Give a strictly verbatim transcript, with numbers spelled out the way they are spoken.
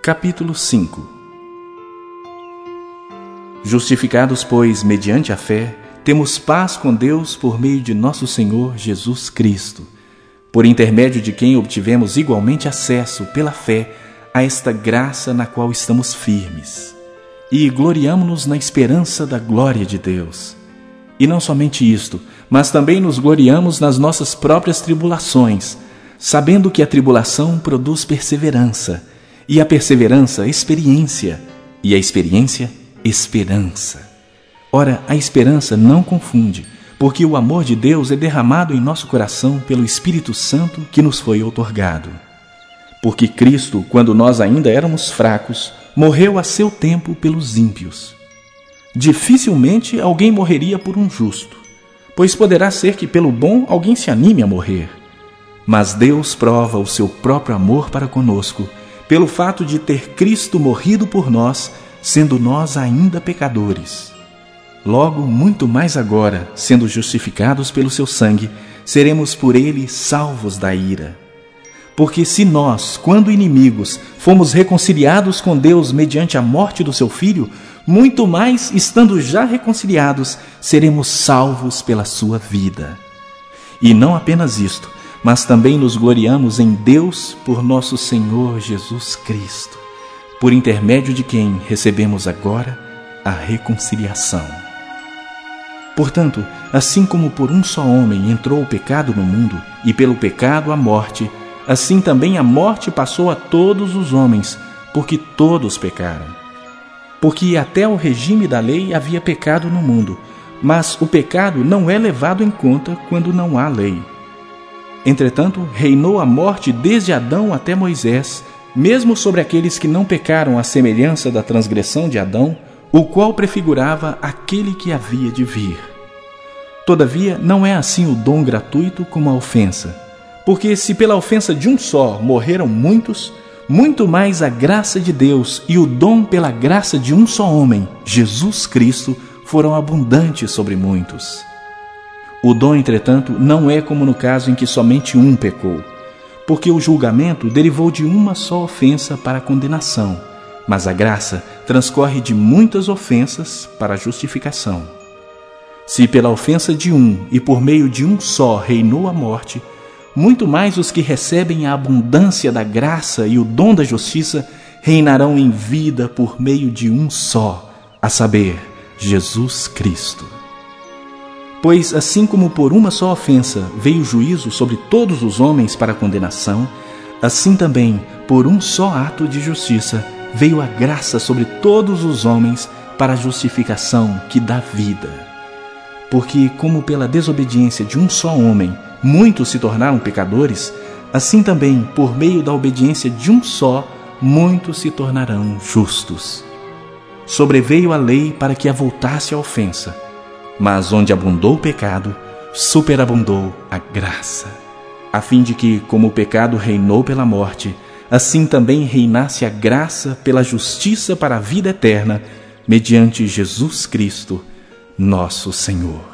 Capítulo cinco. Justificados, pois, mediante a fé, temos paz com Deus por meio de nosso Senhor Jesus Cristo, por intermédio de quem obtivemos igualmente acesso, pela fé, a esta graça na qual estamos firmes. E gloriamo-nos na esperança da glória de Deus. E não somente isto, mas também nos gloriamos nas nossas próprias tribulações, sabendo que a tribulação produz perseverança, e a perseverança, experiência, e a experiência, esperança. Ora, a esperança não confunde, porque o amor de Deus é derramado em nosso coração pelo Espírito Santo que nos foi outorgado. Porque Cristo, quando nós ainda éramos fracos, morreu a seu tempo pelos ímpios. Dificilmente alguém morreria por um justo, pois poderá ser que pelo bom alguém se anime a morrer. Mas Deus prova o seu próprio amor para conosco, pelo fato de ter Cristo morrido por nós, sendo nós ainda pecadores. Logo, muito mais agora, sendo justificados pelo seu sangue, seremos por ele salvos da ira. Porque se nós, quando inimigos, fomos reconciliados com Deus mediante a morte do seu Filho, muito mais, estando já reconciliados, seremos salvos pela sua vida. E não apenas isto, mas também nos gloriamos em Deus por nosso Senhor Jesus Cristo, por intermédio de quem recebemos agora a reconciliação. Portanto, assim como por um só homem entrou o pecado no mundo, e pelo pecado a morte, assim também a morte passou a todos os homens, porque todos pecaram. Porque até o regime da lei havia pecado no mundo, mas o pecado não é levado em conta quando não há lei. Entretanto, reinou a morte desde Adão até Moisés, mesmo sobre aqueles que não pecaram à semelhança da transgressão de Adão, o qual prefigurava aquele que havia de vir. Todavia, não é assim o dom gratuito como a ofensa. Porque se pela ofensa de um só morreram muitos, muito mais a graça de Deus e o dom pela graça de um só homem, Jesus Cristo, foram abundantes sobre muitos. O dom, entretanto, não é como no caso em que somente um pecou, porque o julgamento derivou de uma só ofensa para a condenação, mas a graça transcorre de muitas ofensas para a justificação. Se pela ofensa de um e por meio de um só reinou a morte, muito mais os que recebem a abundância da graça e o dom da justiça reinarão em vida por meio de um só, a saber, Jesus Cristo. Pois assim como por uma só ofensa veio o juízo sobre todos os homens para a condenação, assim também, por um só ato de justiça, veio a graça sobre todos os homens para a justificação que dá vida. Porque como pela desobediência de um só homem muitos se tornaram pecadores, assim também, por meio da obediência de um só, muitos se tornarão justos. Sobreveio a lei para que avultasse a ofensa, mas onde abundou o pecado, superabundou a graça, a fim de que, como o pecado reinou pela morte, assim também reinasse a graça pela justiça para a vida eterna, mediante Jesus Cristo, nosso Senhor.